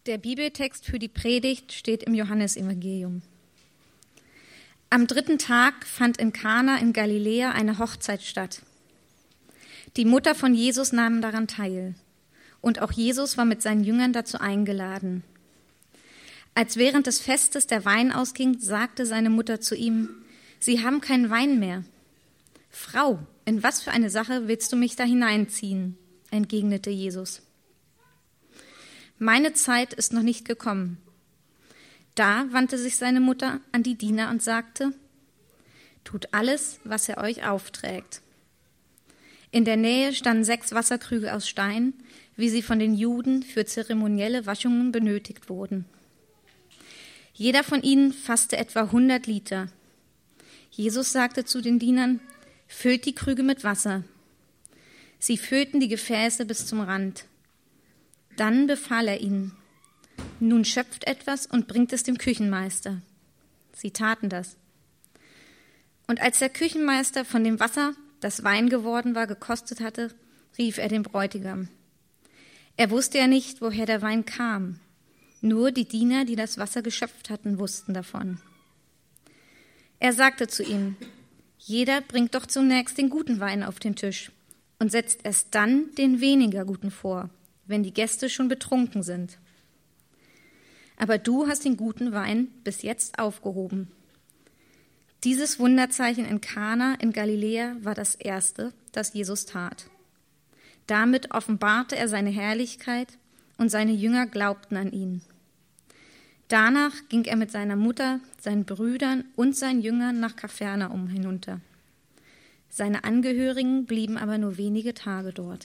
Der Bibeltext für die Predigt steht im Johannesevangelium. Am 3. Tag fand in Kana in Galiläa eine Hochzeit statt. Die Mutter von Jesus nahm daran teil. Und auch Jesus war mit seinen Jüngern dazu eingeladen. Als während des Festes der Wein ausging, sagte seine Mutter zu ihm: Sie haben keinen Wein mehr. Frau, in was für eine Sache willst du mich da hineinziehen? Entgegnete Jesus. Meine Zeit ist noch nicht gekommen. Da wandte sich seine Mutter an die Diener und sagte: Tut alles, was er euch aufträgt. In der Nähe standen 6 Wasserkrüge aus Stein, wie sie von den Juden für zeremonielle Waschungen benötigt wurden. Jeder von ihnen fasste etwa 100 Liter. Jesus sagte zu den Dienern: Füllt die Krüge mit Wasser. Sie füllten die Gefäße bis zum Rand. Dann befahl er ihnen: Nun schöpft etwas und bringt es dem Küchenmeister. Sie taten das. Und als der Küchenmeister von dem Wasser, das Wein geworden war, gekostet hatte, rief er den Bräutigam. Er wusste ja nicht, woher der Wein kam. Nur die Diener, die das Wasser geschöpft hatten, wussten davon. Er sagte zu ihnen: Jeder bringt doch zunächst den guten Wein auf den Tisch und setzt erst dann den weniger guten vor, wenn die Gäste schon betrunken sind. Aber du hast den guten Wein bis jetzt aufgehoben. Dieses Wunderzeichen in Kana in Galiläa war das erste, das Jesus tat. Damit offenbarte er seine Herrlichkeit und seine Jünger glaubten an ihn. Danach ging er mit seiner Mutter, seinen Brüdern und seinen Jüngern nach Kapernaum hinunter. Seine Angehörigen blieben aber nur wenige Tage dort.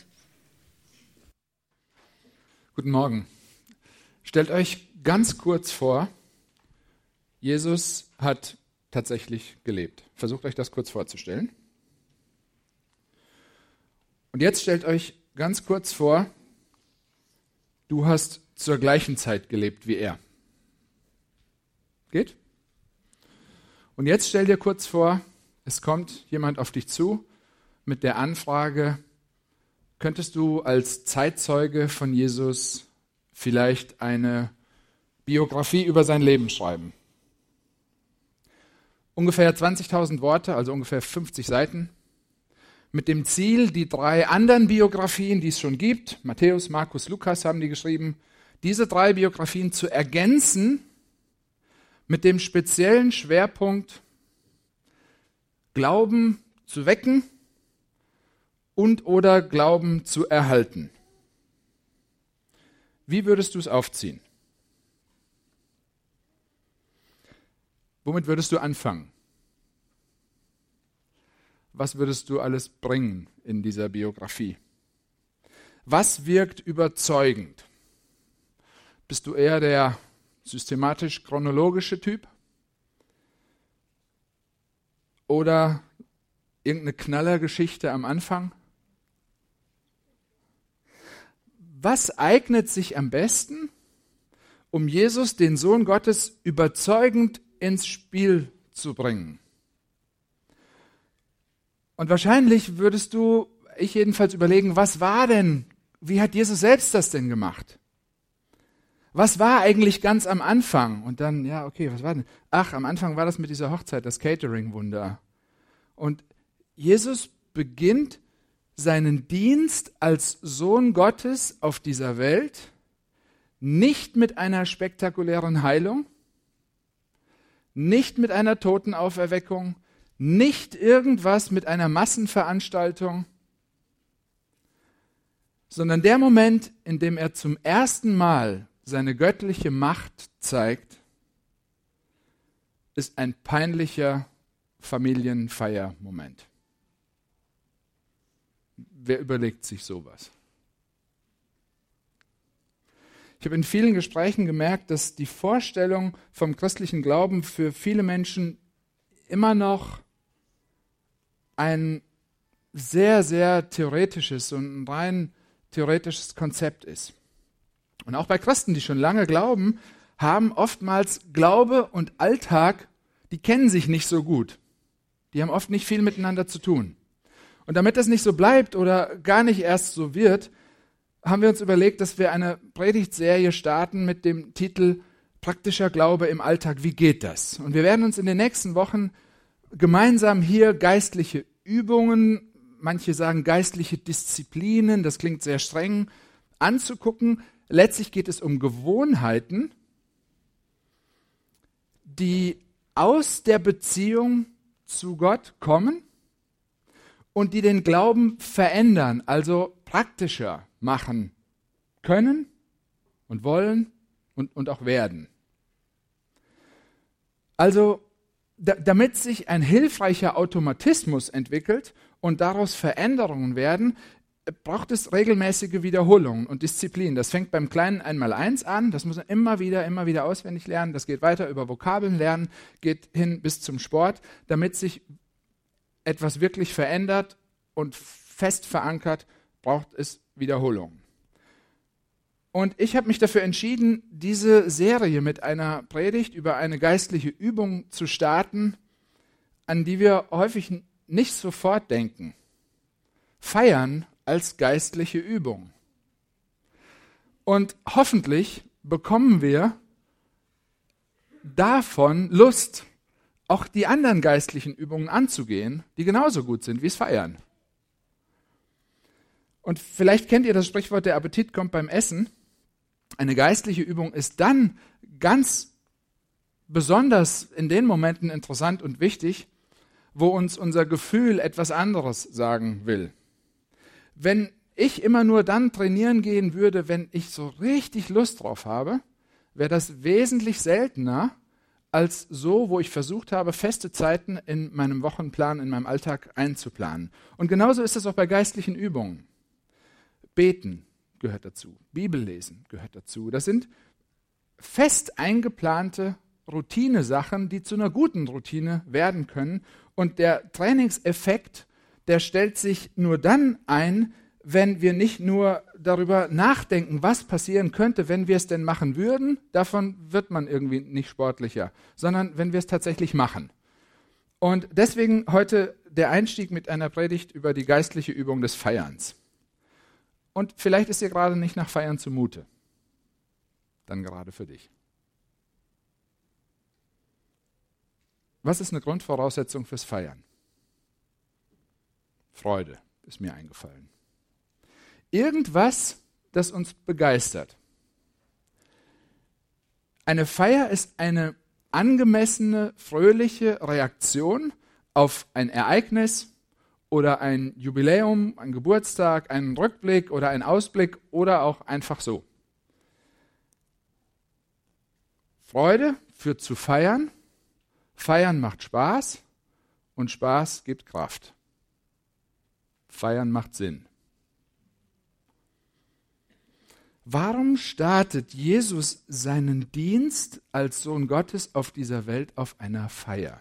Guten Morgen. Stellt euch ganz kurz vor, Jesus hat tatsächlich gelebt. Versucht euch das kurz vorzustellen. Und jetzt stellt euch ganz kurz vor, du hast zur gleichen Zeit gelebt wie er. Geht? Und jetzt stell dir kurz vor, es kommt jemand auf dich zu mit der Anfrage: Könntest du als Zeitzeuge von Jesus vielleicht eine Biografie über sein Leben schreiben? Ungefähr 20.000 Worte, also ungefähr 50 Seiten, mit dem Ziel, die 3 anderen Biografien, die es schon gibt, Matthäus, Markus, Lukas haben die geschrieben, diese 3 Biografien zu ergänzen mit dem speziellen Schwerpunkt Glauben zu wecken und oder Glauben zu erhalten. Wie würdest du es aufziehen? Womit würdest du anfangen? Was würdest du alles bringen in dieser Biografie? Was wirkt überzeugend? Bist du eher der systematisch-chronologische Typ? Oder irgendeine Knallergeschichte am Anfang? Was eignet sich am besten, um Jesus, den Sohn Gottes, überzeugend ins Spiel zu bringen? Und wahrscheinlich würdest du, ich jedenfalls, überlegen, wie hat Jesus selbst das denn gemacht? Was war eigentlich ganz am Anfang? Und dann, was war denn? Am Anfang war das mit dieser Hochzeit, das Catering-Wunder. Und Jesus beginnt seinen Dienst als Sohn Gottes auf dieser Welt nicht mit einer spektakulären Heilung, nicht mit einer Totenauferweckung, nicht irgendwas mit einer Massenveranstaltung, sondern der Moment, in dem er zum ersten Mal seine göttliche Macht zeigt, ist ein peinlicher Familienfeiermoment. Wer überlegt sich sowas? Ich habe in vielen Gesprächen gemerkt, dass die Vorstellung vom christlichen Glauben für viele Menschen immer noch ein sehr, sehr theoretisches und ein rein theoretisches Konzept ist. Und auch bei Christen, die schon lange glauben, haben oftmals Glaube und Alltag, die kennen sich nicht so gut. Die haben oft nicht viel miteinander zu tun. Und damit das nicht so bleibt oder gar nicht erst so wird, haben wir uns überlegt, dass wir eine Predigtserie starten mit dem Titel Praktischer Glaube im Alltag. Wie geht das? Und wir werden uns in den nächsten Wochen gemeinsam hier geistliche Übungen, manche sagen geistliche Disziplinen, das klingt sehr streng, anzugucken. Letztlich geht es um Gewohnheiten, die aus der Beziehung zu Gott kommen und die den Glauben verändern, also praktischer machen können und wollen und auch werden. Also damit sich ein hilfreicher Automatismus entwickelt und daraus Veränderungen werden, braucht es regelmäßige Wiederholungen und Disziplin. Das fängt beim kleinen Einmaleins an, das muss man immer wieder auswendig lernen, das geht weiter über Vokabeln lernen, geht hin bis zum Sport, damit sich etwas wirklich verändert und fest verankert, braucht es Wiederholungen. Und ich habe mich dafür entschieden, diese Serie mit einer Predigt über eine geistliche Übung zu starten, an die wir häufig nicht sofort denken. Feiern als geistliche Übung. Und hoffentlich bekommen wir davon Lust, auch die anderen geistlichen Übungen anzugehen, die genauso gut sind wie das Feiern. Und vielleicht kennt ihr das Sprichwort, der Appetit kommt beim Essen. Eine geistliche Übung ist dann ganz besonders in den Momenten interessant und wichtig, wo uns unser Gefühl etwas anderes sagen will. Wenn ich immer nur dann trainieren gehen würde, wenn ich so richtig Lust drauf habe, wäre das wesentlich seltener als so, wo ich versucht habe, feste Zeiten in meinem Wochenplan, in meinem Alltag einzuplanen. Und genauso ist es auch bei geistlichen Übungen. Beten gehört dazu, Bibellesen gehört dazu. Das sind fest eingeplante Routinesachen, die zu einer guten Routine werden können. Und der Trainingseffekt, der stellt sich nur dann ein, wenn wir nicht nur darüber nachdenken, was passieren könnte, wenn wir es denn machen würden, davon wird man irgendwie nicht sportlicher, sondern wenn wir es tatsächlich machen. Und deswegen heute der Einstieg mit einer Predigt über die geistliche Übung des Feierns. Und vielleicht ist dir gerade nicht nach Feiern zumute. Dann gerade für dich. Was ist eine Grundvoraussetzung fürs Feiern? Freude ist mir eingefallen. Irgendwas, das uns begeistert. Eine Feier ist eine angemessene, fröhliche Reaktion auf ein Ereignis oder ein Jubiläum, ein Geburtstag, einen Rückblick oder einen Ausblick oder auch einfach so. Freude führt zu Feiern, Feiern macht Spaß und Spaß gibt Kraft. Feiern macht Sinn. Warum startet Jesus seinen Dienst als Sohn Gottes auf dieser Welt auf einer Feier?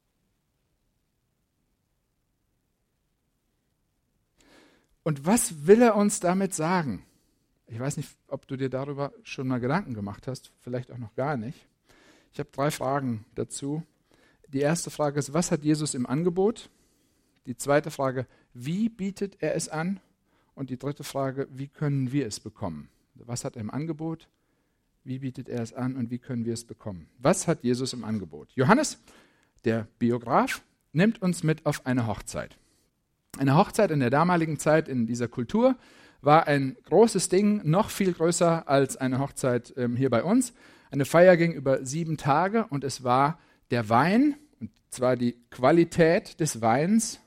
Und was will er uns damit sagen? Ich weiß nicht, ob du dir darüber schon mal Gedanken gemacht hast, vielleicht auch noch gar nicht. Ich habe 3 Fragen dazu. Die erste Frage ist, was hat Jesus im Angebot? Die zweite Frage, wie bietet er es an? Und die dritte Frage, wie können wir es bekommen? Was hat er im Angebot? Wie bietet er es an und wie können wir es bekommen? Was hat Jesus im Angebot? Johannes, der Biograf, nimmt uns mit auf eine Hochzeit. Eine Hochzeit in der damaligen Zeit, in dieser Kultur, war ein großes Ding, noch viel größer als eine Hochzeit hier bei uns. Eine Feier ging über 7 Tage und es war der Wein, und zwar die Qualität des Weins,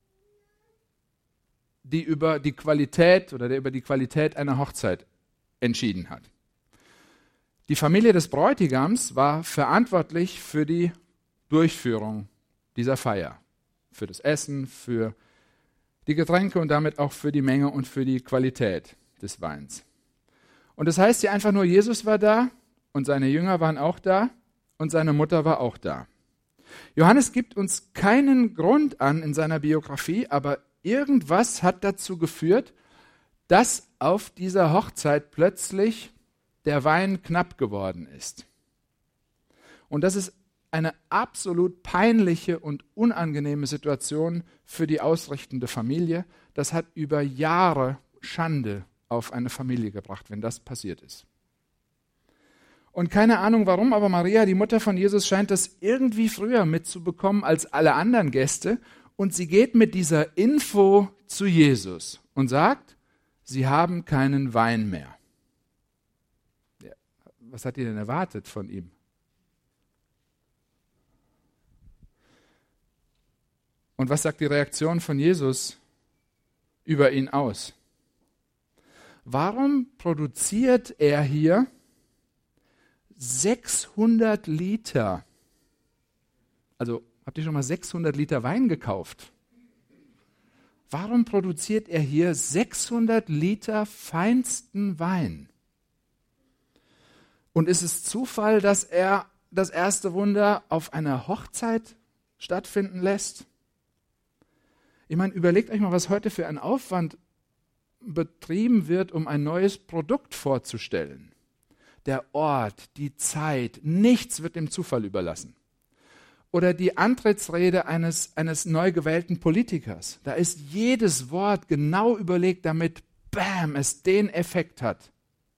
die über die Qualität oder der über die Qualität einer Hochzeit entschieden hat. Die Familie des Bräutigams war verantwortlich für die Durchführung dieser Feier, für das Essen, für die Getränke und damit auch für die Menge und für die Qualität des Weins. Und das heißt ja einfach nur, Jesus war da und seine Jünger waren auch da und seine Mutter war auch da. Johannes gibt uns keinen Grund an in seiner Biografie, aber irgendwas hat dazu geführt, dass auf dieser Hochzeit plötzlich der Wein knapp geworden ist. Und das ist eine absolut peinliche und unangenehme Situation für die ausrichtende Familie. Das hat über Jahre Schande auf eine Familie gebracht, wenn das passiert ist. Und keine Ahnung warum, aber Maria, die Mutter von Jesus, scheint das irgendwie früher mitzubekommen als alle anderen Gäste. Und sie geht mit dieser Info zu Jesus und sagt, sie haben keinen Wein mehr. Ja, was hat ihr denn erwartet von ihm? Und was sagt die Reaktion von Jesus über ihn aus? Warum produziert er hier 600 Liter? Also, habt ihr schon mal 600 Liter Wein gekauft? Warum produziert er hier 600 Liter feinsten Wein? Und ist es Zufall, dass er das erste Wunder auf einer Hochzeit stattfinden lässt? Ich meine, überlegt euch mal, was heute für ein Aufwand betrieben wird, um ein neues Produkt vorzustellen. Der Ort, die Zeit, nichts wird dem Zufall überlassen. Oder die Antrittsrede eines neu gewählten Politikers. Da ist jedes Wort genau überlegt, damit, bam, es den Effekt hat.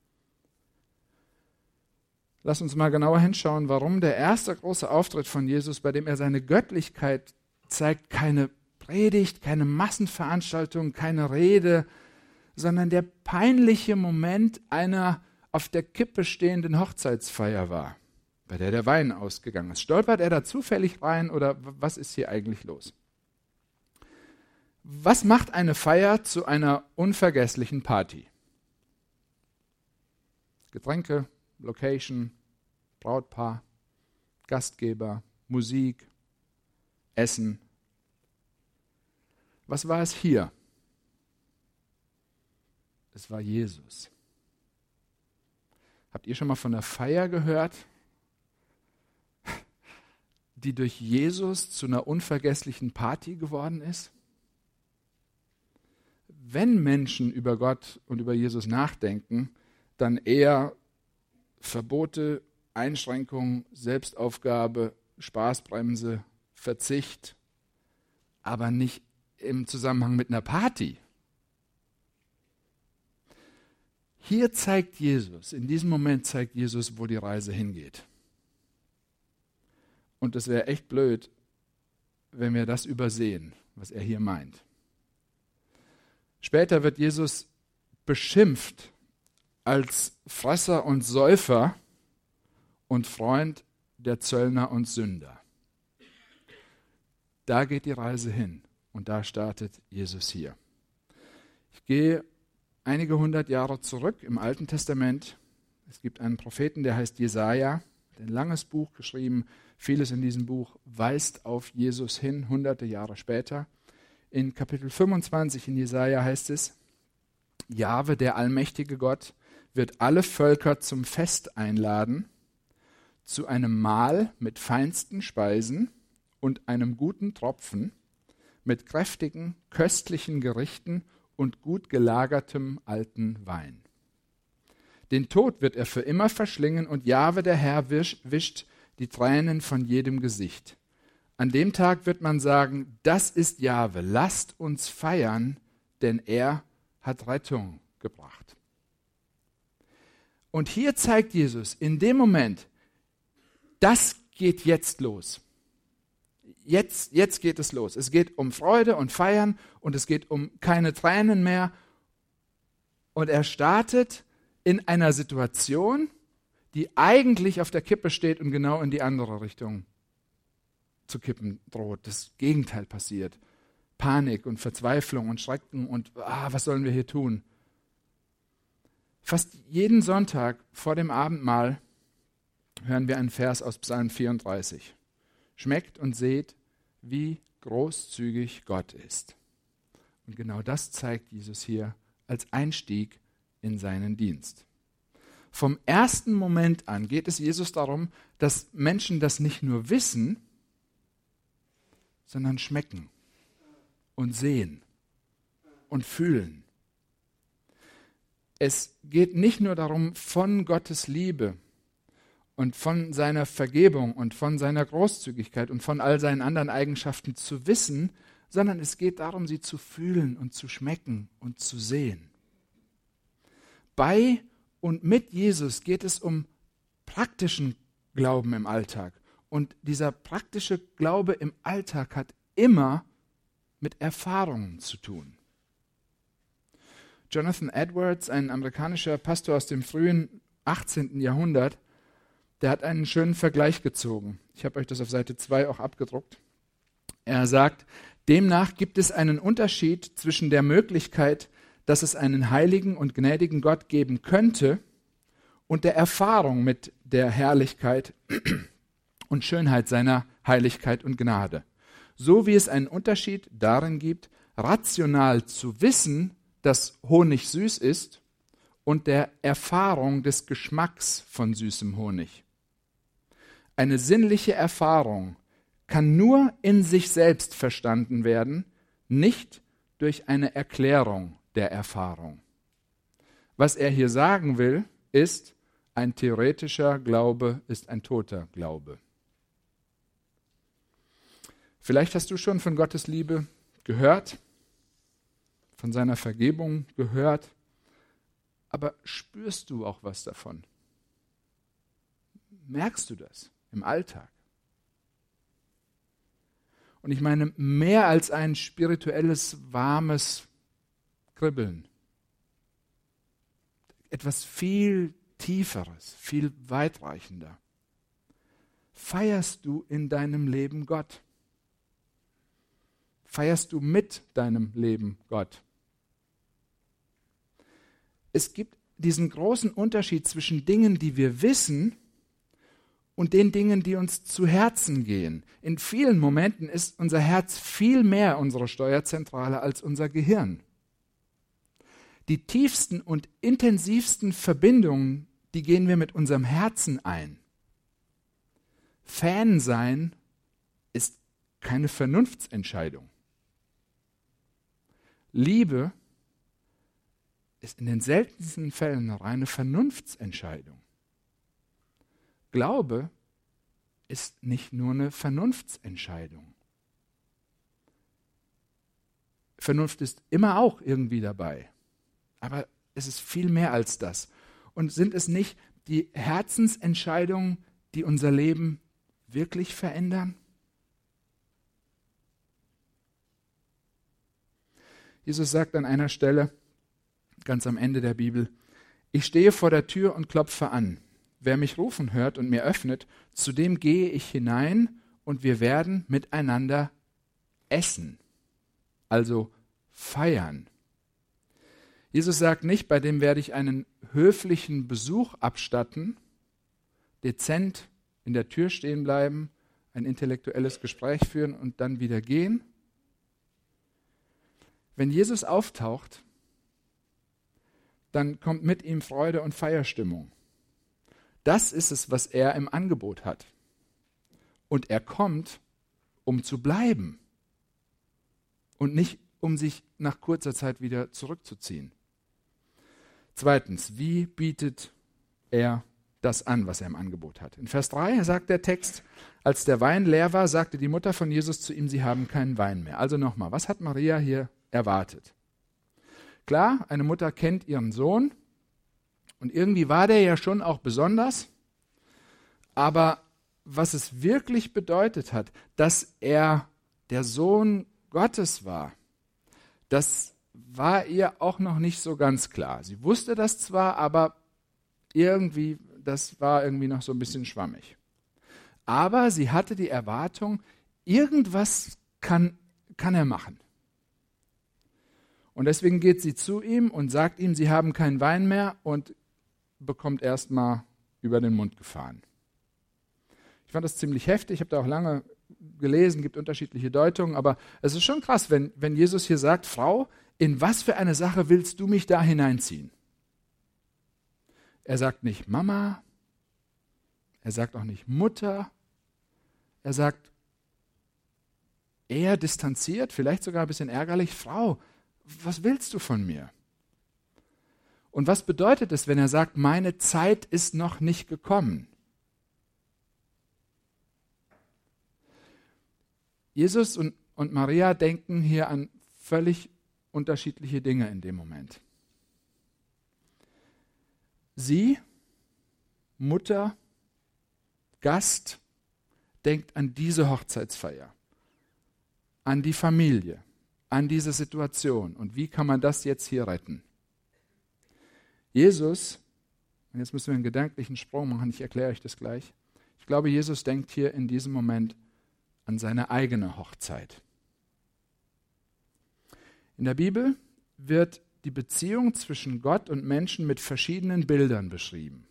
Lass uns mal genauer hinschauen, warum der erste große Auftritt von Jesus, bei dem er seine Göttlichkeit zeigt, keine Predigt, keine Massenveranstaltung, keine Rede, sondern der peinliche Moment einer auf der Kippe stehenden Hochzeitsfeier war, bei der der Wein ausgegangen ist. Stolpert er da zufällig rein oder was ist hier eigentlich los? Was macht eine Feier zu einer unvergesslichen Party? Getränke, Location, Brautpaar, Gastgeber, Musik, Essen. Was war es hier? Es war Jesus. Habt ihr schon mal von einer Feier gehört, die durch Jesus zu einer unvergesslichen Party geworden ist? Wenn Menschen über Gott und über Jesus nachdenken, dann eher Verbote, Einschränkungen, Selbstaufgabe, Spaßbremse, Verzicht, aber nicht im Zusammenhang mit einer Party. Hier zeigt Jesus, in diesem Moment zeigt Jesus, wo die Reise hingeht. Und es wäre echt blöd, wenn wir das übersehen, was er hier meint. Später wird Jesus beschimpft als Fresser und Säufer und Freund der Zöllner und Sünder. Da geht die Reise hin und da startet Jesus hier. Ich gehe einige 100 Jahre zurück im Alten Testament. Es gibt einen Propheten, der heißt Jesaja, ein langes Buch geschrieben. Vieles in diesem Buch weist auf Jesus hin, hunderte Jahre später. In Kapitel 25 in Jesaja heißt es: Jahwe, der allmächtige Gott, wird alle Völker zum Fest einladen, zu einem Mahl mit feinsten Speisen und einem guten Tropfen, mit kräftigen, köstlichen Gerichten und gut gelagertem alten Wein. Den Tod wird er für immer verschlingen und Jahwe, der Herr, wischt die Tränen von jedem Gesicht. An dem Tag wird man sagen, das ist Jahwe, lasst uns feiern, denn er hat Rettung gebracht. Und hier zeigt Jesus in dem Moment, das geht jetzt los. Jetzt geht es los. Es geht um Freude und Feiern und es geht um keine Tränen mehr. Und er startet in einer Situation, die eigentlich auf der Kippe steht und genau in die andere Richtung zu kippen droht. Das Gegenteil passiert. Panik und Verzweiflung und Schrecken und was sollen wir hier tun? Fast jeden Sonntag vor dem Abendmahl hören wir einen Vers aus Psalm 34. Schmeckt und seht, wie großzügig Gott ist. Und genau das zeigt Jesus hier als Einstieg in seinen Dienst. Vom ersten Moment an geht es Jesus darum, dass Menschen das nicht nur wissen, sondern schmecken und sehen und fühlen. Es geht nicht nur darum, von Gottes Liebe und von seiner Vergebung und von seiner Großzügigkeit und von all seinen anderen Eigenschaften zu wissen, sondern es geht darum, sie zu fühlen und zu schmecken und zu sehen. bei und mit Jesus geht es um praktischen Glauben im Alltag. Und dieser praktische Glaube im Alltag hat immer mit Erfahrungen zu tun. Jonathan Edwards, ein amerikanischer Pastor aus dem frühen 18. Jahrhundert, der hat einen schönen Vergleich gezogen. Ich habe euch das auf Seite 2 auch abgedruckt. Er sagt, demnach gibt es einen Unterschied zwischen der Möglichkeit, dass es einen heiligen und gnädigen Gott geben könnte, und der Erfahrung mit der Herrlichkeit und Schönheit seiner Heiligkeit und Gnade. So wie es einen Unterschied darin gibt, rational zu wissen, dass Honig süß ist, und der Erfahrung des Geschmacks von süßem Honig. Eine sinnliche Erfahrung kann nur in sich selbst verstanden werden, nicht durch eine Erklärung der Erfahrung. Was er hier sagen will, ist, ein theoretischer Glaube ist ein toter Glaube. Vielleicht hast du schon von Gottes Liebe gehört, von seiner Vergebung gehört, aber spürst du auch was davon? Merkst du das im Alltag? Und ich meine, mehr als ein spirituelles, warmes Kribbeln. Etwas viel Tieferes, viel weitreichender. Feierst du in deinem Leben Gott? Feierst du mit deinem Leben Gott? Es gibt diesen großen Unterschied zwischen Dingen, die wir wissen, und den Dingen, die uns zu Herzen gehen. In vielen Momenten ist unser Herz viel mehr unsere Steuerzentrale als unser Gehirn. Die tiefsten und intensivsten Verbindungen, die gehen wir mit unserem Herzen ein. Fan sein ist keine Vernunftsentscheidung. Liebe ist in den seltensten Fällen eine reine Vernunftsentscheidung. Glaube ist nicht nur eine Vernunftsentscheidung. Vernunft ist immer auch irgendwie dabei, aber es ist viel mehr als das. Und sind es nicht die Herzensentscheidungen, die unser Leben wirklich verändern? Jesus sagt an einer Stelle, ganz am Ende der Bibel, ich stehe vor der Tür und klopfe an. Wer mich rufen hört und mir öffnet, zu dem gehe ich hinein und wir werden miteinander essen, also feiern. Jesus sagt nicht, bei dem werde ich einen höflichen Besuch abstatten, dezent in der Tür stehen bleiben, ein intellektuelles Gespräch führen und dann wieder gehen. Wenn Jesus auftaucht, dann kommt mit ihm Freude und Feierstimmung. Das ist es, was er im Angebot hat. Und er kommt, um zu bleiben und nicht, um sich nach kurzer Zeit wieder zurückzuziehen. Zweitens, wie bietet er das an, was er im Angebot hat? In Vers 3 sagt der Text, als der Wein leer war, sagte die Mutter von Jesus zu ihm, sie haben keinen Wein mehr. Also nochmal, was hat Maria hier erwartet? Klar, eine Mutter kennt ihren Sohn und irgendwie war der ja schon auch besonders, aber was es wirklich bedeutet hat, dass er der Sohn Gottes war, das war ihr auch noch nicht so ganz klar. Sie wusste das zwar, aber irgendwie, das war irgendwie noch so ein bisschen schwammig. Aber sie hatte die Erwartung, irgendwas kann er machen. Und deswegen geht sie zu ihm und sagt ihm, sie haben keinen Wein mehr und bekommt erstmal über den Mund gefahren. Ich fand das ziemlich heftig, ich habe da auch lange gelesen, gibt unterschiedliche Deutungen, aber es ist schon krass, wenn Jesus hier sagt, Frau, in was für eine Sache willst du mich da hineinziehen? Er sagt nicht Mama, er sagt auch nicht Mutter, er sagt eher distanziert, vielleicht sogar ein bisschen ärgerlich, Frau, was willst du von mir? Und was bedeutet es, wenn er sagt, meine Zeit ist noch nicht gekommen? Jesus und Maria denken hier an völlig unterschiedliche Dinge in dem Moment. sie, Mutter, Gast, denkt an diese Hochzeitsfeier, an die Familie, an diese Situation. Und wie kann man das jetzt hier retten? Jesus, und jetzt müssen wir einen gedanklichen Sprung machen, ich erkläre euch das gleich. Ich glaube, Jesus denkt hier in diesem Moment an seine eigene Hochzeit. In der Bibel wird die Beziehung zwischen Gott und Menschen mit verschiedenen Bildern beschrieben.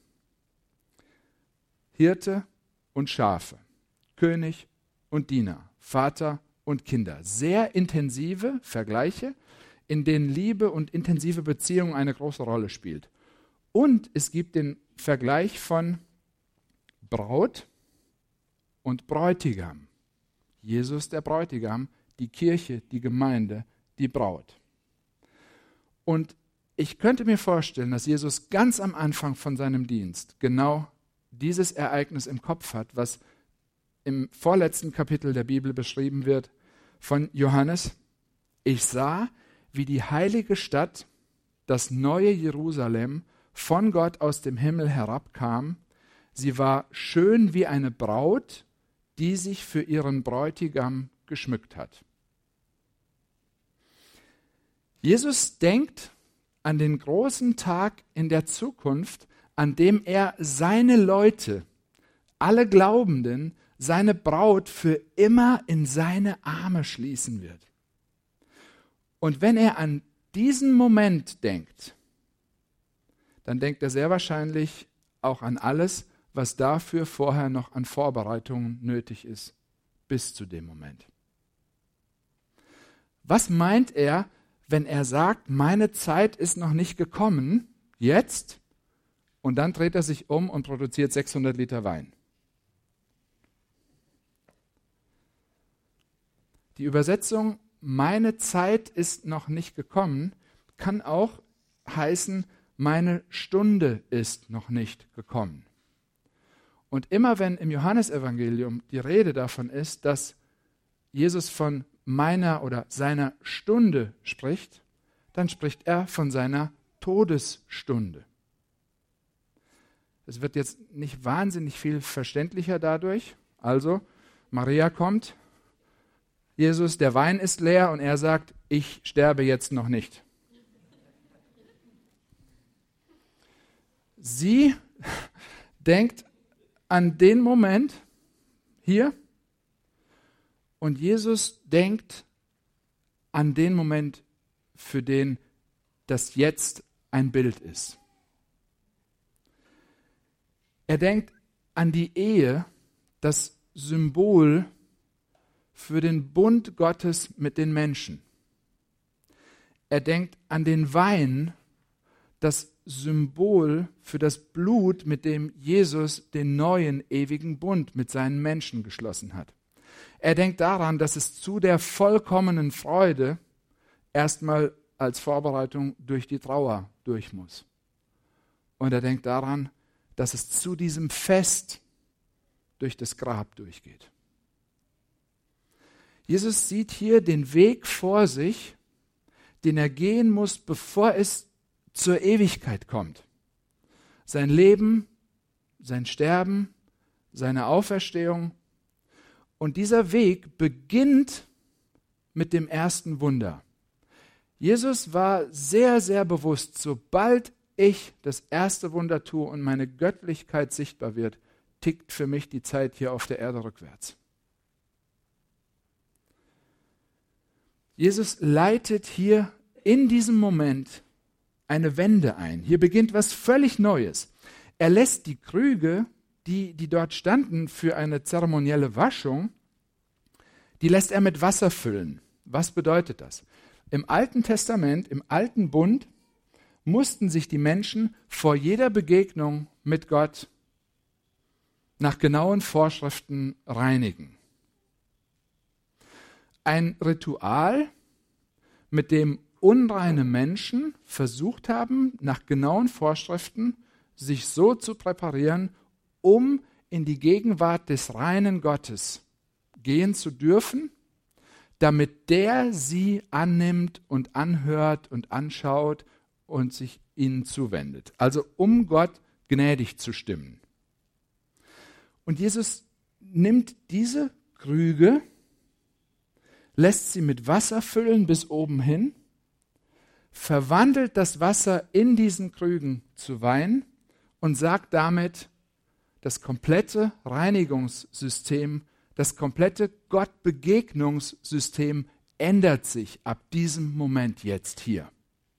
Hirte und Schafe, König und Diener, Vater und Kinder. Sehr intensive Vergleiche, in denen Liebe und intensive Beziehung eine große Rolle spielt. Und es gibt den Vergleich von Braut und Bräutigam. Jesus der Bräutigam, die Kirche, die Gemeinde, die Braut. Und ich könnte mir vorstellen, dass Jesus ganz am Anfang von seinem Dienst genau dieses Ereignis im Kopf hat, was im vorletzten Kapitel der Bibel beschrieben wird von Johannes. Ich sah, wie die heilige Stadt, das neue Jerusalem, von Gott aus dem Himmel herabkam. Sie war schön wie eine Braut, die sich für ihren Bräutigam geschmückt hat. Jesus denkt an den großen Tag in der Zukunft, an dem er seine Leute, alle Glaubenden, seine Braut für immer in seine Arme schließen wird. Und wenn er an diesen Moment denkt, dann denkt er sehr wahrscheinlich auch an alles, was dafür vorher noch an Vorbereitungen nötig ist, bis zu dem Moment. Was meint er, wenn er sagt, meine Zeit ist noch nicht gekommen, jetzt, und dann dreht er sich um und produziert 600 Liter Wein? Die Übersetzung, meine Zeit ist noch nicht gekommen, kann auch heißen, meine Stunde ist noch nicht gekommen. Und immer wenn im Johannesevangelium die Rede davon ist, dass Jesus von meiner oder seiner Stunde spricht, dann spricht er von seiner Todesstunde. Es wird jetzt nicht wahnsinnig viel verständlicher dadurch. Also, Maria kommt, Jesus, der Wein ist leer und er sagt, ich sterbe jetzt noch nicht. Sie denkt an den Moment hier und Jesus denkt an den Moment, für den das jetzt ein Bild ist. Er denkt an die Ehe, das Symbol für den Bund Gottes mit den Menschen. Er denkt an den Wein, das Symbol für das Blut, mit dem Jesus den neuen ewigen Bund mit seinen Menschen geschlossen hat. Er denkt daran, dass es zu der vollkommenen Freude erstmal als Vorbereitung durch die Trauer durch muss. Und er denkt daran, dass es zu diesem Fest durch das Grab durchgeht. Jesus sieht hier den Weg vor sich, den er gehen muss, bevor es zur Ewigkeit kommt. Sein Leben, sein Sterben, seine Auferstehung. Und dieser Weg beginnt mit dem ersten Wunder. Jesus war sehr, sehr bewusst, sobald ich das erste Wunder tue und meine Göttlichkeit sichtbar wird, tickt für mich die Zeit hier auf der Erde rückwärts. Jesus leitet hier in diesem Moment eine Wende ein. Hier beginnt was völlig Neues. Er lässt die Krüge, die dort standen für eine zeremonielle Waschung, die lässt er mit Wasser füllen. Was bedeutet das? Im Alten Testament, im Alten Bund, mussten sich die Menschen vor jeder Begegnung mit Gott nach genauen Vorschriften reinigen. Ein Ritual, mit dem unreine Menschen versucht haben, nach genauen Vorschriften sich so zu präparieren, um in die Gegenwart des reinen Gottes gehen zu dürfen, damit der sie annimmt und anhört und anschaut und sich ihnen zuwendet. Also um Gott gnädig zu stimmen. Und Jesus nimmt diese Krüge, lässt sie mit Wasser füllen bis oben hin, verwandelt das Wasser in diesen Krügen zu Wein und sagt damit, das komplette Reinigungssystem, das komplette Gottbegegnungssystem ändert sich ab diesem Moment jetzt hier.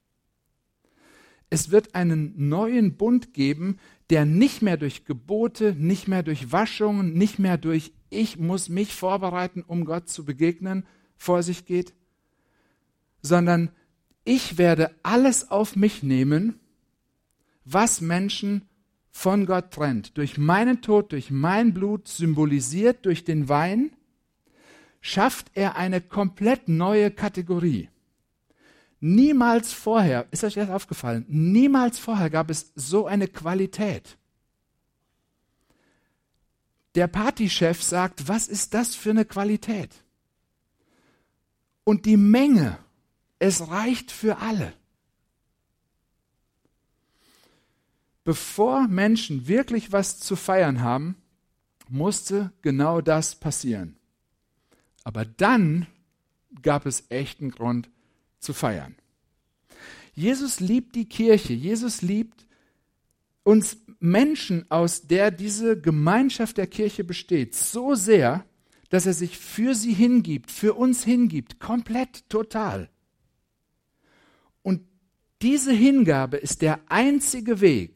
Es wird einen neuen Bund geben, der nicht mehr durch Gebote, nicht mehr durch Waschungen, nicht mehr durch ich muss mich vorbereiten, um Gott zu begegnen, vor sich geht, sondern ich werde alles auf mich nehmen, was Menschen von Gott trennt. Durch meinen Tod, durch mein Blut, symbolisiert durch den Wein, schafft er eine komplett neue Kategorie. Niemals vorher, ist euch das aufgefallen, niemals vorher gab es so eine Qualität. Der Partychef sagt, was ist das für eine Qualität? Und die Menge, es reicht für alle. Bevor Menschen wirklich was zu feiern haben, musste genau das passieren. Aber dann gab es echten Grund zu feiern. Jesus liebt die Kirche. Jesus liebt uns Menschen, aus der diese Gemeinschaft der Kirche besteht, so sehr, dass er sich für sie hingibt, für uns hingibt, komplett, total. Und diese Hingabe ist der einzige Weg,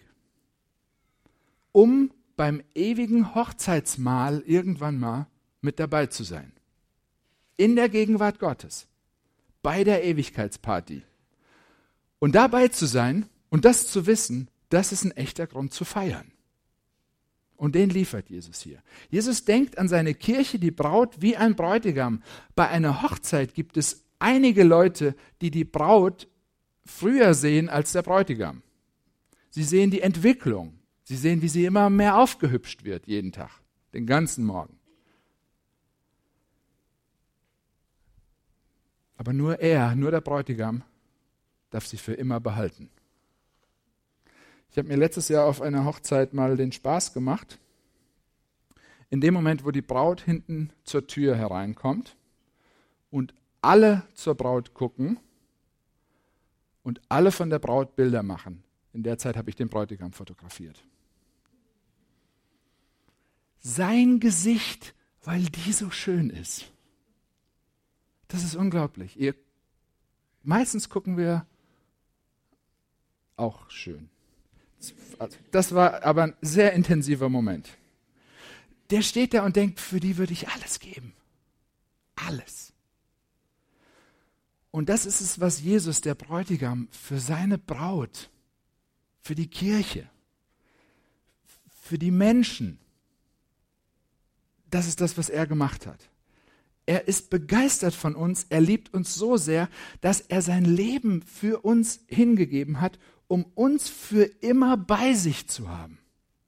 um beim ewigen Hochzeitsmahl irgendwann mal mit dabei zu sein. In der Gegenwart Gottes, bei der Ewigkeitsparty. Und dabei zu sein und das zu wissen, das ist ein echter Grund zu feiern. Und den liefert Jesus hier. Jesus denkt an seine Kirche, die Braut, wie ein Bräutigam. Bei einer Hochzeit gibt es einige Leute, die die Braut früher sehen als der Bräutigam. Sie sehen die Entwicklung. Sie sehen, wie sie immer mehr aufgehübscht wird, jeden Tag, den ganzen Morgen. Aber nur er, nur der Bräutigam, darf sie für immer behalten. Ich habe mir letztes Jahr auf einer Hochzeit mal den Spaß gemacht. In dem Moment, wo die Braut hinten zur Tür hereinkommt und alle zur Braut gucken und alle von der Braut Bilder machen. In der Zeit habe ich den Bräutigam fotografiert. Sein Gesicht, weil die so schön ist. Das ist unglaublich. Meistens gucken wir auch schön. Das war aber ein sehr intensiver Moment. Der steht da und denkt, für die würde ich alles geben. Alles. Und das ist es, was Jesus, der Bräutigam, für seine Braut, für die Kirche, für die Menschen, das ist das, was er gemacht hat. Er ist begeistert von uns, er liebt uns so sehr, dass er sein Leben für uns hingegeben hat, um uns für immer bei sich zu haben.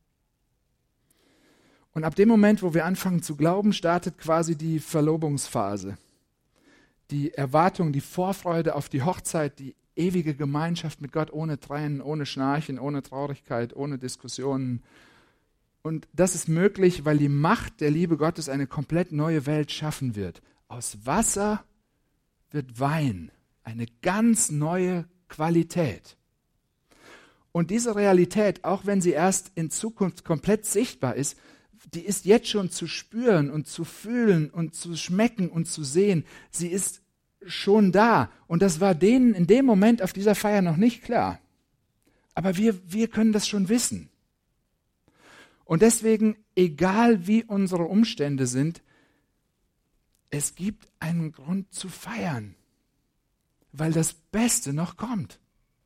Und ab dem Moment, wo wir anfangen zu glauben, startet quasi die Verlobungsphase. Die Erwartung, die Vorfreude auf die Hochzeit, die ewige Gemeinschaft mit Gott ohne Tränen, ohne Schnarchen, ohne Traurigkeit, ohne Diskussionen. Und das ist möglich, weil die Macht der Liebe Gottes eine komplett neue Welt schaffen wird. Aus Wasser wird Wein, eine ganz neue Qualität. Und diese Realität, auch wenn sie erst in Zukunft komplett sichtbar ist, die ist jetzt schon zu spüren und zu fühlen und zu schmecken und zu sehen. Sie ist schon da. Und das war denen in dem Moment auf dieser Feier noch nicht klar. Aber wir können das schon wissen. Und deswegen, egal wie unsere Umstände sind, es gibt einen Grund zu feiern, weil das Beste noch kommt.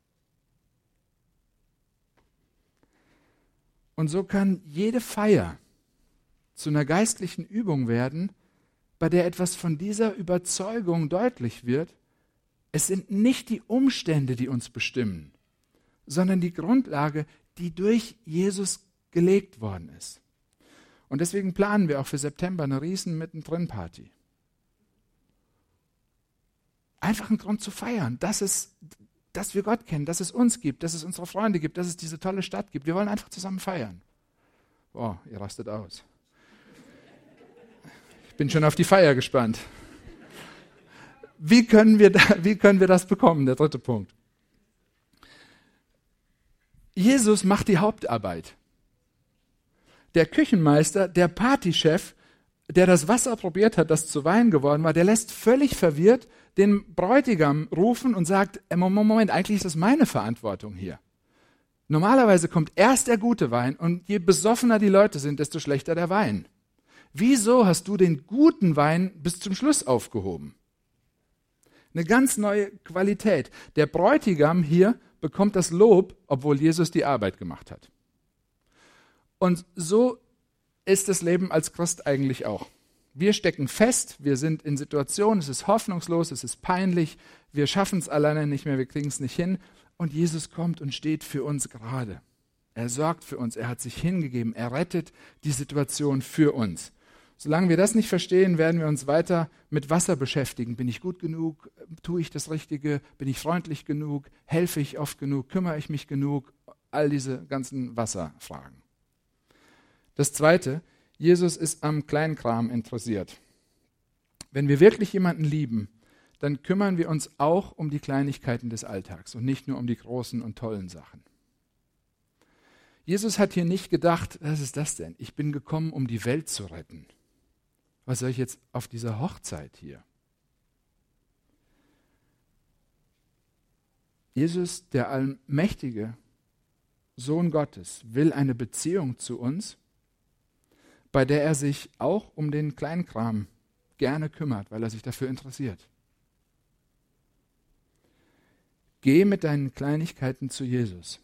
Und so kann jede Feier zu einer geistlichen Übung werden, bei der etwas von dieser Überzeugung deutlich wird. Es sind nicht die Umstände, die uns bestimmen, sondern die Grundlage, die durch Jesus gelegt worden ist. Und deswegen planen wir auch für September eine riesen Mittendrin-Party. Einfach ein Grund zu feiern. Das ist dass wir Gott kennen, dass es uns gibt, dass es unsere Freunde gibt, dass es diese tolle Stadt gibt. Wir wollen einfach zusammen feiern. Boah, ihr rastet aus. Ich bin schon auf die Feier gespannt. Wie können wir das bekommen? Der dritte Punkt. Jesus macht die Hauptarbeit. Der Küchenmeister, der Partychef, der das Wasser probiert hat, das zu Wein geworden war, der lässt völlig verwirrt den Bräutigam rufen und sagt, Moment, eigentlich ist das meine Verantwortung hier. Normalerweise kommt erst der gute Wein und je besoffener die Leute sind, desto schlechter der Wein. Wieso hast du den guten Wein bis zum Schluss aufgehoben? Eine ganz neue Qualität. Der Bräutigam hier bekommt das Lob, obwohl Jesus die Arbeit gemacht hat. Und so ist das Leben als Christ eigentlich auch. Wir stecken fest, wir sind in Situationen, es ist hoffnungslos, es ist peinlich, wir schaffen es alleine nicht mehr, wir kriegen es nicht hin. Und Jesus kommt und steht für uns gerade. Er sorgt für uns, er hat sich hingegeben, er rettet die Situation für uns. Solange wir das nicht verstehen, werden wir uns weiter mit Wasser beschäftigen. Bin ich gut genug? Tue ich das Richtige? Bin ich freundlich genug? Helfe ich oft genug? Kümmere ich mich genug? All diese ganzen Wasserfragen. Das Zweite, Jesus ist am Kleinkram interessiert. Wenn wir wirklich jemanden lieben, dann kümmern wir uns auch um die Kleinigkeiten des Alltags und nicht nur um die großen und tollen Sachen. Jesus hat hier nicht gedacht, was ist das denn? Ich bin gekommen, um die Welt zu retten. Was soll ich jetzt auf dieser Hochzeit hier? Jesus, der allmächtige Sohn Gottes, will eine Beziehung zu uns, bei der er sich auch um den Kleinkram gerne kümmert, weil er sich dafür interessiert. Geh mit deinen Kleinigkeiten zu Jesus.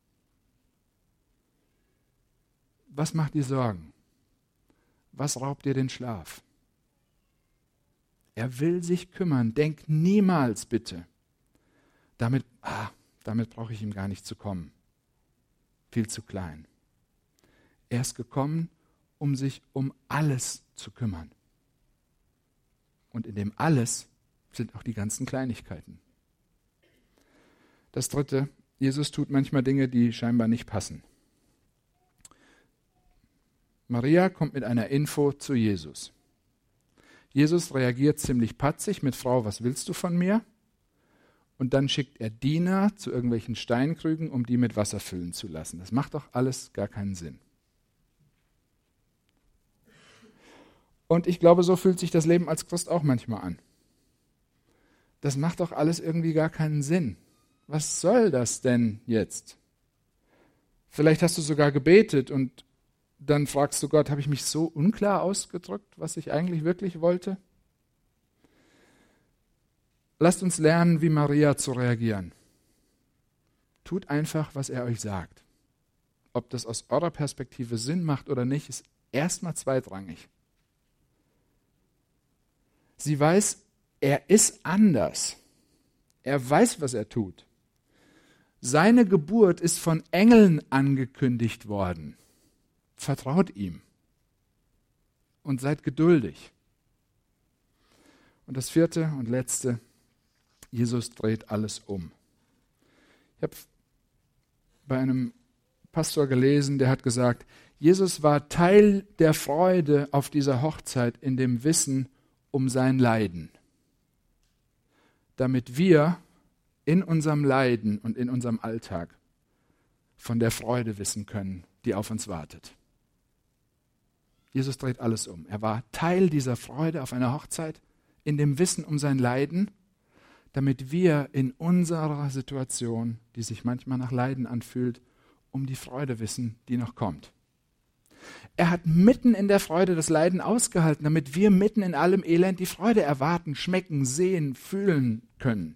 Was macht dir Sorgen? Was raubt dir den Schlaf? Er will sich kümmern. Denk niemals bitte, damit brauche ich ihm gar nicht zu kommen. Viel zu klein. Er ist gekommen, um sich um alles zu kümmern. Und in dem alles sind auch die ganzen Kleinigkeiten. Das Dritte, Jesus tut manchmal Dinge, die scheinbar nicht passen. Maria kommt mit einer Info zu Jesus. Jesus reagiert ziemlich patzig mit: Frau, was willst du von mir? Und dann schickt er Diener zu irgendwelchen Steinkrügen, um die mit Wasser füllen zu lassen. Das macht doch alles gar keinen Sinn. Und ich glaube, so fühlt sich das Leben als Christ auch manchmal an. Das macht doch alles irgendwie gar keinen Sinn. Was soll das denn jetzt? Vielleicht hast du sogar gebetet und dann fragst du Gott, habe ich mich so unklar ausgedrückt, was ich eigentlich wirklich wollte? Lasst uns lernen, wie Maria zu reagieren. Tut einfach, was er euch sagt. Ob das aus eurer Perspektive Sinn macht oder nicht, ist erstmal zweitrangig. Sie weiß, er ist anders. Er weiß, was er tut. Seine Geburt ist von Engeln angekündigt worden. Vertraut ihm und seid geduldig. Und das vierte und letzte, Jesus dreht alles um. Ich habe bei einem Pastor gelesen, der hat gesagt, Jesus war Teil der Freude auf dieser Hochzeit in dem Wissen um sein Leiden, damit wir in unserem Leiden und in unserem Alltag von der Freude wissen können, die auf uns wartet. Jesus dreht alles um. Er war Teil dieser Freude auf einer Hochzeit in dem Wissen um sein Leiden, damit wir in unserer Situation, die sich manchmal nach Leiden anfühlt, um die Freude wissen, die noch kommt. Er hat mitten in der Freude das Leiden ausgehalten, damit wir mitten in allem Elend die Freude erwarten, schmecken, sehen, fühlen können.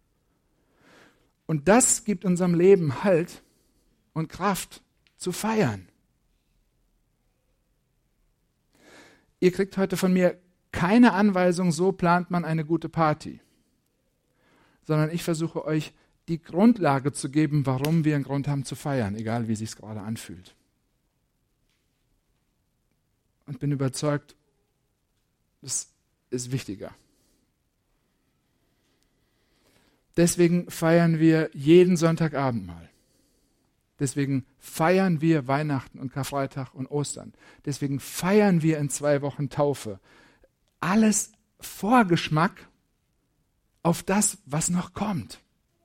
Und das gibt unserem Leben Halt und Kraft zu feiern. Ihr kriegt heute von mir keine Anweisung, so plant man eine gute Party, sondern ich versuche euch die Grundlage zu geben, warum wir einen Grund haben zu feiern, egal wie es sich gerade anfühlt. Und bin überzeugt, das ist wichtiger. Deswegen feiern wir jeden Sonntagabend mal. Deswegen feiern wir Weihnachten und Karfreitag und Ostern. Deswegen feiern wir in 2 Wochen Taufe. Alles Vorgeschmack auf das, was noch kommt.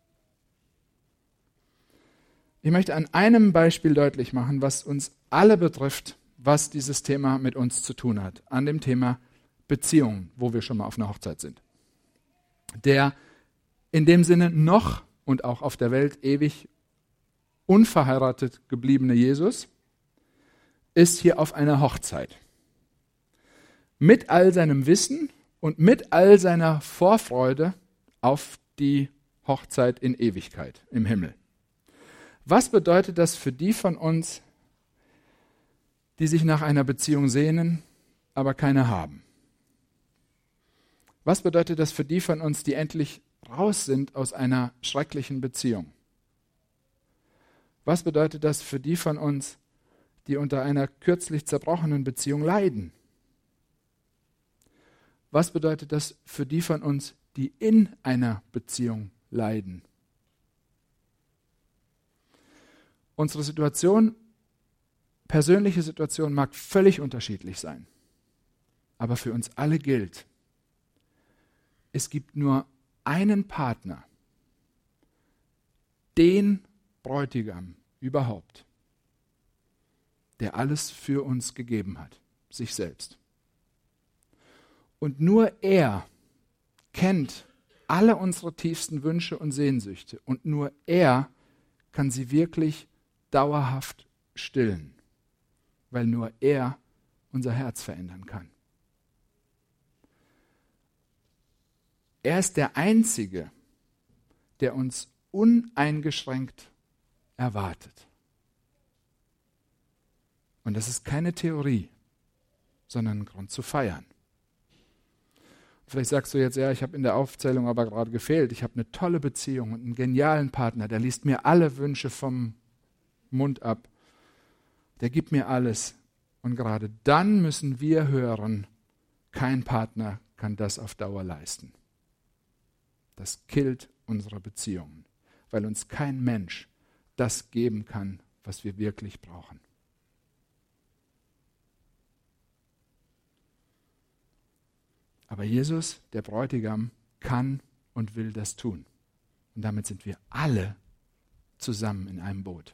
Ich möchte an einem Beispiel deutlich machen, was uns alle betrifft, was dieses Thema mit uns zu tun hat. An dem Thema Beziehungen, wo wir schon mal auf einer Hochzeit sind. Der in dem Sinne noch und auch auf der Welt ewig unverheiratet gebliebene Jesus ist hier auf einer Hochzeit. Mit all seinem Wissen und mit all seiner Vorfreude auf die Hochzeit in Ewigkeit im Himmel. Was bedeutet das für die von uns, die sich nach einer Beziehung sehnen, aber keine haben? Was bedeutet das für die von uns, die endlich raus sind aus einer schrecklichen Beziehung? Was bedeutet das für die von uns, die unter einer kürzlich zerbrochenen Beziehung leiden? Was bedeutet das für die von uns, die in einer Beziehung leiden? Unsere Situation, persönliche Situation mag völlig unterschiedlich sein. Aber für uns alle gilt, es gibt nur einen Partner, den Bräutigam überhaupt, der alles für uns gegeben hat, sich selbst. Und nur er kennt alle unsere tiefsten Wünsche und Sehnsüchte und nur er kann sie wirklich dauerhaft stillen, weil nur er unser Herz verändern kann. Er ist der Einzige, der uns uneingeschränkt erwartet. Und das ist keine Theorie, sondern ein Grund zu feiern. Vielleicht sagst du jetzt, ja, ich habe in der Aufzählung aber gerade gefehlt. Ich habe eine tolle Beziehung und einen genialen Partner, der liest mir alle Wünsche vom Mund ab. Der gibt mir alles. Und gerade dann müssen wir hören, kein Partner kann das auf Dauer leisten. Das killt unsere Beziehungen, weil uns kein Mensch das geben kann, was wir wirklich brauchen. Aber Jesus, der Bräutigam, kann und will das tun. Und damit sind wir alle zusammen in einem Boot.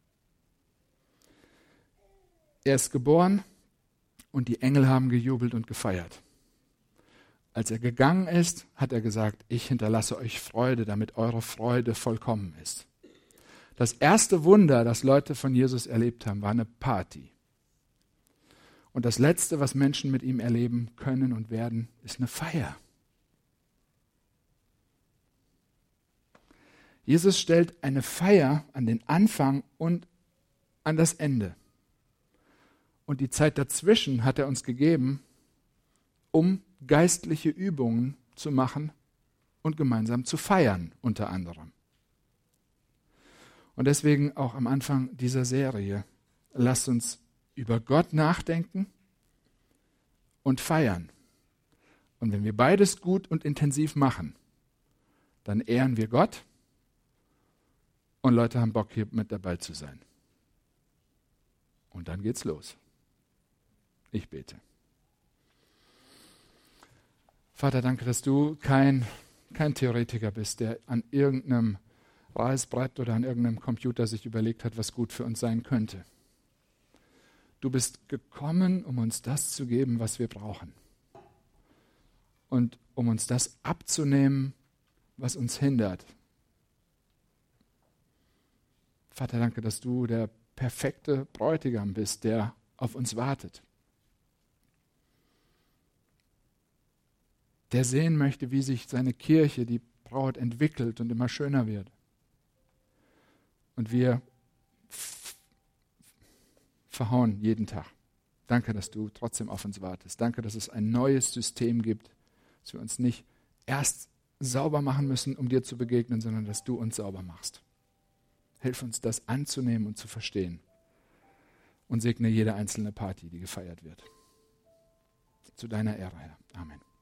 Er ist geboren und die Engel haben gejubelt und gefeiert. Als er gegangen ist, hat er gesagt, ich hinterlasse euch Freude, damit eure Freude vollkommen ist. Das erste Wunder, das Leute von Jesus erlebt haben, war eine Party. Und das Letzte, was Menschen mit ihm erleben können und werden, ist eine Feier. Jesus stellt eine Feier an den Anfang und an das Ende. Und die Zeit dazwischen hat er uns gegeben, um geistliche Übungen zu machen und gemeinsam zu feiern, unter anderem. Und deswegen auch am Anfang dieser Serie, lasst uns über Gott nachdenken und feiern. Und wenn wir beides gut und intensiv machen, dann ehren wir Gott und Leute haben Bock, hier mit dabei zu sein. Und dann geht's los. Ich bete. Vater, danke, dass du kein Theoretiker bist, der an irgendeinem Reißbrett oder an irgendeinem Computer sich überlegt hat, was gut für uns sein könnte. Du bist gekommen, um uns das zu geben, was wir brauchen. Und um uns das abzunehmen, was uns hindert. Vater, danke, dass du der perfekte Bräutigam bist, der auf uns wartet. Der sehen möchte, wie sich seine Kirche, die Braut, entwickelt und immer schöner wird. Und wir verhauen jeden Tag. Danke, dass du trotzdem auf uns wartest. Danke, dass es ein neues System gibt, dass wir uns nicht erst sauber machen müssen, um dir zu begegnen, sondern dass du uns sauber machst. Hilf uns, das anzunehmen und zu verstehen. Und segne jede einzelne Party, die gefeiert wird. Zu deiner Ehre, Herr. Amen.